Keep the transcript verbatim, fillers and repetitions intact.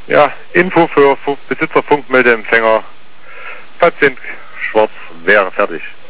Ja, Info für Fu- Besitzer Funkmeldeempfänger. Patient Schwarz wäre fertig.